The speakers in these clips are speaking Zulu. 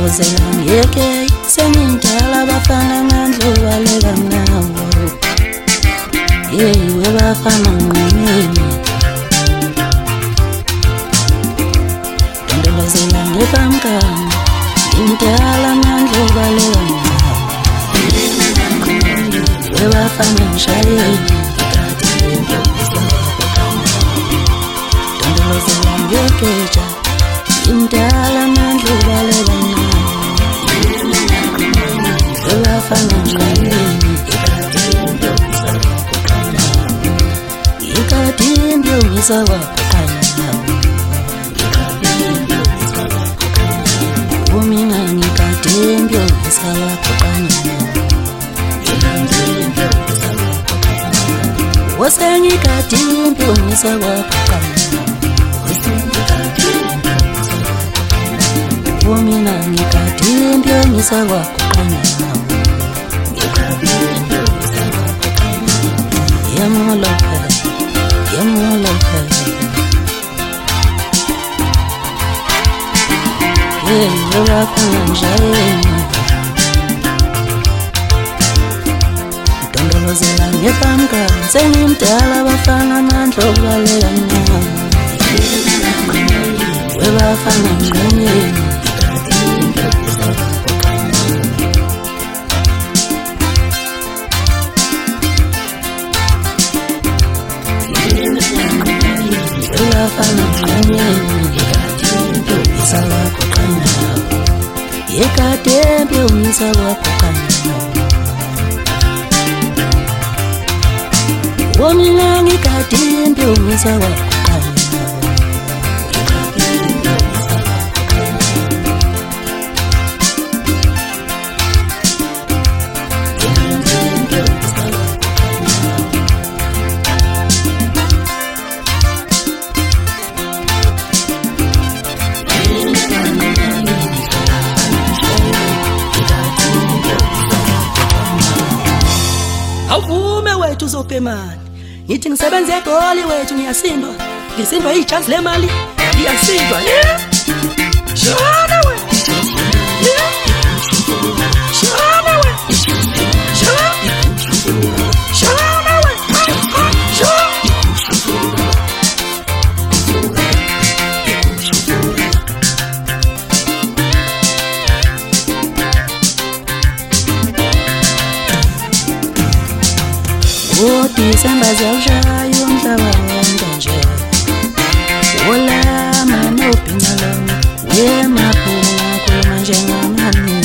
Ndondolozela ngeke sengindala bafana ngandlobalela nawo yewe bafana nqumeni Ndondolozela ngepamkani ngindala ngandlobalela nawo yewe bafana ngishayeni Ndondolozela ngekeja ngindala ngandlobalela nawo Bafana ngishayeni Ikadimbyo ngisawapokanya Umina ngikadimbyo ngisawapokanya Wasengikadimbyo ngisawapokanya Umina ngikadimbyo ngisawapokanya Yamolope Bafana ngishayeni Ndondolozela ngepamkani sengimdala bafana ngandlobalela nawo Bafana ngishayeni Bafana ngishayeni Yekadembe ngisawapokanya Womina ngikadembe ngisawapokanya Awuvume wethu uzopemani Ngithi ngisebenze egoli wethu ngiyasindwa Ngisindwa ijazi lemali ngiyasindwa Shona we Shona we Shona we December zawushaya umhlaba wonke nje Wola manophi nalona Wemaphuma khuluma njengamani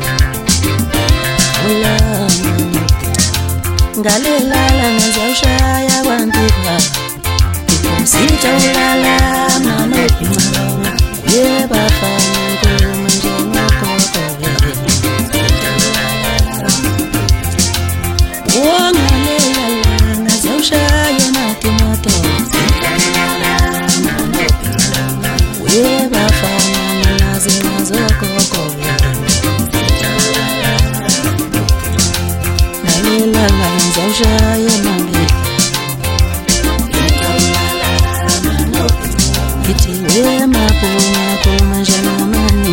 Wola manophi Ngalelala ngazawushaya kwantika Sitha ulala manophi nalona Webafana khuluma njengogogo Shaya matimoto Webafana nazi mazokoko Nalilala nzawushaya mami Ithi wemaphuma khuluma njengamani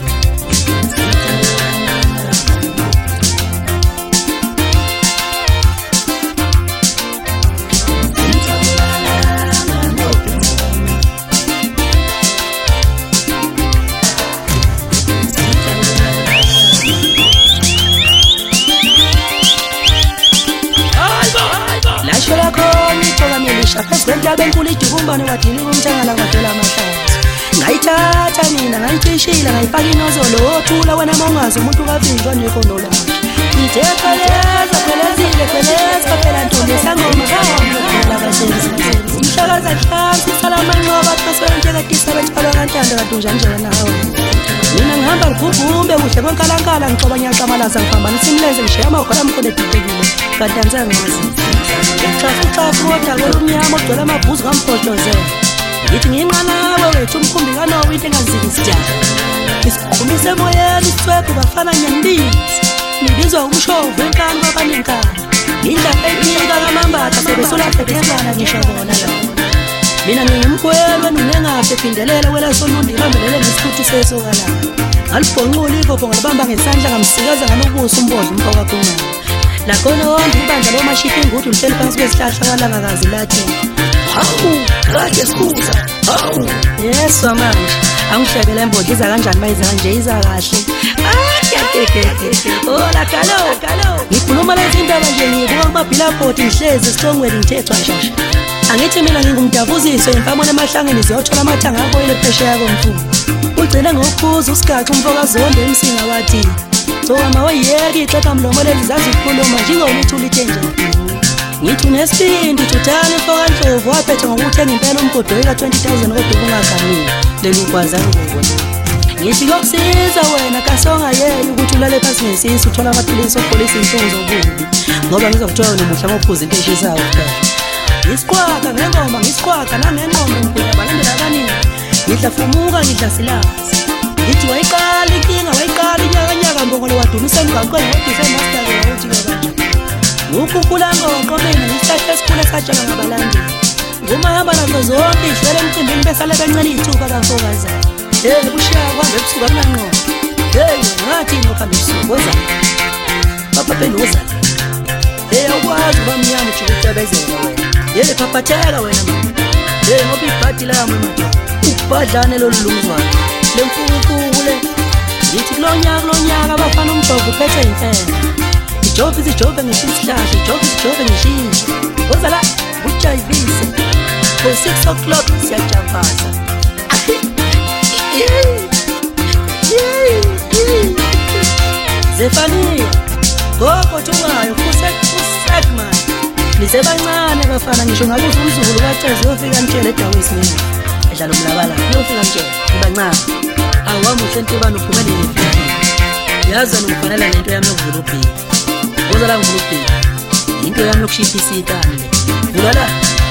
Apeswendaba enkulu ijukumbane wadili kumthangala kwadela amahlazo Ngayithatha mina ngayitishila ngayifaka inozolo othula wena mongazi umuntu kavinjwa nekondo lakhe Ngithe qheleza qhelezile qheleza phela ntombi sangoma kawola basenzi Umhlakaza hlansi salamanqoba phaswente kadisa bethalwa kantanda kadunja njena nawe Mina ngihamba ngivumbe kuhle konkalankala ngixoba nyaqamalaza ngihamba nisimlenze ngishiya amagwala amkhulu edidekile kadanza ngazi Chafu kodwa kolumnyama ogcwele amabhuzu kamphohlozela Ngithi ngiyinqanawe wethu umkhumbi kanowo into engaziki isijaha Isikhumise emoyeni isithwebhu bafana nyandisi Nibizwa umshovu enkani kwabanenkani Indaba enika kamambata sebesolaphe ngezana ngisho bona la mina ngingumkhwelwe nunengahle phindelela wela solundi bambelele ngesithuthi sesokala ngalibhonqula iphopho ngalibamba ngesandla ngamsikaza ngalobuso umbodla umfoka khona la khona wonke ibandla lomashifi ingudi uhleli phansi kwesihlahla walangakazi lathi hawu kade sikuza hawu yeswa manje angihlekela embodla iza kanjani bayiza kanje iza kahle hola kalo ngikhuluma lezi indaba nje ngibuka kumabhilabhodi ngihlezi esitongweni ngithethwa shasha angithi mina ngingumdavuziswe imfamona emahlangeni ziyothola amathanga akho ile phesheya yakho mfuni ugcina ngokuphuza usigaxa umfoka zonke emsinga wathi so amawayeki ixeka mlomo lezi zazi ukukhuluma njengolithu lithenje ngithi unesibindi thuthana imfoka ndlovu waphetha ngokuthenga impela umgodo weka 20,000 kodwa kungaganini leli ukwazi angikubona ngithi kokusiza wena kasonga yeye ukuthi ulale phansi ngesisi uthola amaphilisi opolisi inhlungu zobubi ngoba ngizokuthola nomuhla ngophuza into eshisayo kuphela ngisikwaka ngengoma ngisikwaka nangengqondo ngikuya balandela abaningi ngidla fumuka ngidla silazi ngithi wayiqala inkinga wayiqala inyakanyaka mbongolo wadumisa emgaqweni waduse master ukuthi kanje ukukhulango waqomena ngisihla esikhule sajala ngabalandi ngumahamba nazo zonke idlele emcimbini besale bencane ithuba kafokaza kushiya kwambe ebusuku akunanqondo ngathi ngokuhambe ebusuku wozana baphapheni wozana awukwazi uba mnyama uthi ukucebezela wena phaphatheka wena mama ngoba ibhadi lami madoda ubhadlane lolu lumzwana lemfukufuku le ngithi kulo nyaka abafana umjovo uphethe impela ijove ngisho isihlahla ijove ngishintshe woza la ujayivise for 6 o'clock siyajavaza Zefania gogo thungayo kusek man nisebancane bafana ngisho ngabe umzukulu kaCezi uyofika ntshele eDawesi mina edlala umlabala uyofika ntshele ibancane awamuhle entibani uphumelele yazi nokufanele lento yami yokuvula ubheki ngoba la ngivula ubheki into yami yokushipha isitani le ulala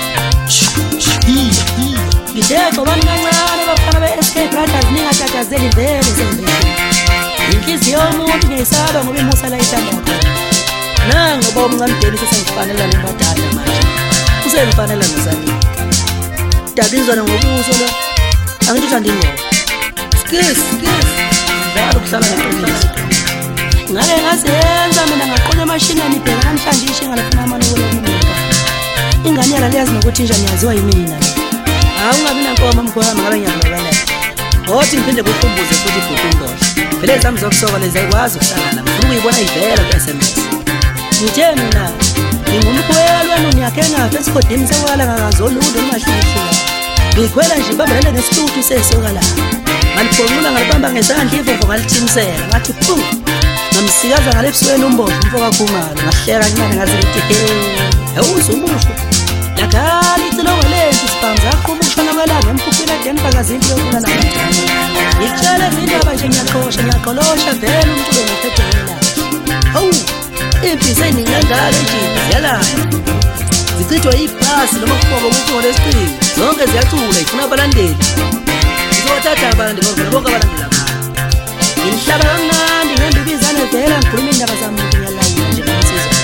ngithetha abantu kancane bafana be-SK Brothers ningatatazeli vele sembeni inhliziyo yomuntu ngiyisaba ngoba imusa la ithanda nango ngoba umncane sesengifanela lembadala manje usengifanela nosani dabizwana ngobuso lo angithi uthanda ingoma skis ngalo kuhlala ngeqiniso ngale ngasenza mina ngaqonya amashinani ibheka namhlanje ishinga lafuna amane kulokunika ingane yala liyazi nokuthi nje niyaziwa yimina ungabi nankoma mkhwama ngabe ngiyangibala othi ngiphinde kukhumbuze futhi ibhukundola vele zami zokusoka lezi ayikwazi ukuhlangana ngifuna ukuyibona ivela ku-SMS ngithe mina ngingumkhwelwe nonyakhe ngafe esigodini sekwala ngakazolundo ngahlikihlula ngikhwela nje babelele nesithuthi sesokala ngalibhonqula ngalibamba ngesandla ivovo ngalithimisela ngathi phu ngamsikaza ngale ebusweni umbodla umfoka khumalo ngahleka kancane ngaze ngithi awuzumusho lakhali itsilongo lethu sibhamza aqhuba ukushona kwelanga emkhuphini edenfakazini yokulala ngitshele izindaba nje ngiyaqolosha vele umculo ngiphethe ngila hawu impi seningangale nje ziyalala zichithwa ibhasi noma kufoba ukuthi ngolesiqingi zonke ziyacula ifuna abalandeli ngizothatha abalandeli bavele bonke abalandeli abantu ngihlaba kamnandi ngembi ibizane vela ngikhuluma indaba zami ukuthi ngiyalayila nje ngomsizo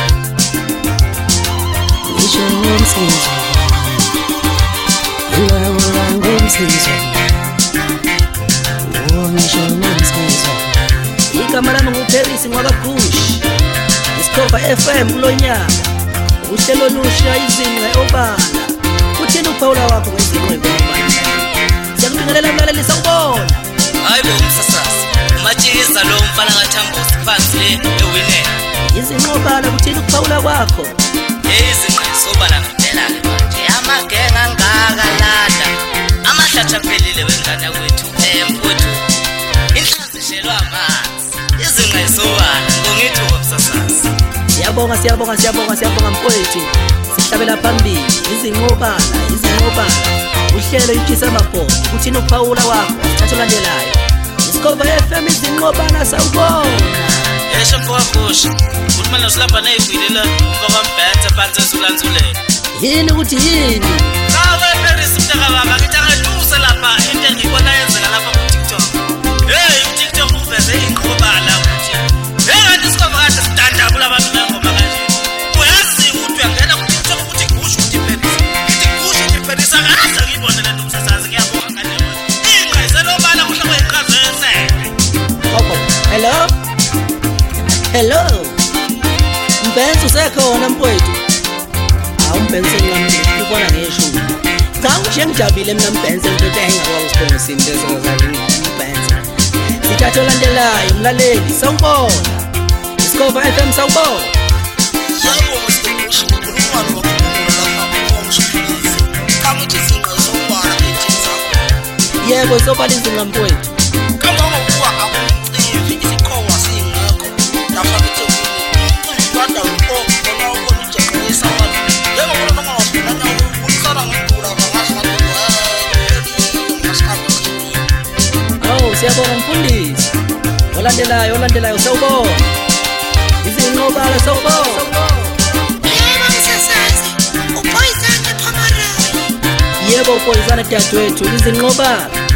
ngisho ngomsizo ngomsizo ngisho ngomsizo igama lami nguParis ngwakaBush isikhoba FM kulonyaka uhlelo lusha izinqa eobala uthini uPaula wakho ngezinqe ngobani siyakubingelela mlaleli sawubona hayi bo umsasasi umatshiza lo mfana kaThambosi phansi le ewinene izinqobala uthini uPaula wakho izinqa sobala ngempela ke manje amagenga angaka lada amahlathi aphelile wengane kwethu mfowethu inhlanzishelwa amanzi izinqa sobala ngithi umsasasi siyabonga mfowethu sihlabela phambili izinqobala uhlelo ikhisa amabhomo uthini uPaula wakho sithatholandelayo isikhoba FM izinqobala sawubona yesho mfowakhoshi uthi manje usilamba nezwilela umfokwambhethe phansi ezulanzulela yini ukuthi yini kawe Paris mntaka baba ngithi angaduse lapha into engiyibona yenzeka lapha ku TikTok TikTok uveze inqobala ukuthi ngathi isikhoba kade sidandabula abantu ngengoma kanje uyazi ukuthi uyangena ku TikTok ukuthi gusho ukuthi Paris Paris Benzo usekhona mfowethu. Hawu Benzo ngilamhlanje ubona ngisho. Cha ngisho ngijabule mina Benzo into engakwazi usibona isinto ezazazi Benzo. Sithatha olandelayo umlaleli sawubona. Isikova FM sawubona. Yebo msebenzi ukhuluma nokukhuluma lapha komshikilizi. Kamuthi izinto zobala ethenza. Yebo sobala izinga mfowethu. Kama ngokuba akucivi isikhowa singekho. Lapha bethu ukubanda ukho noma ukonijexisa abantu. Yebo bona noma wafuna nawo ukusala ngidula bangazi abantu ngasikhathi. Awu siyabonga mfundisi. Olandelayo sawubona. Izinqobala sawubona. Yebo msesazi. Upoyizana Phamarayi. Yebo upoyizana dadewethu izinqobala.